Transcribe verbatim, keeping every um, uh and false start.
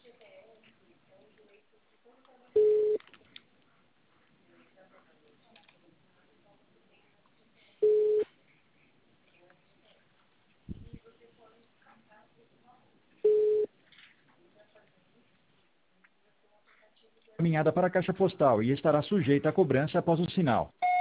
Encaminhada para a caixa postal e estará sujeita à cobrança após o sinal.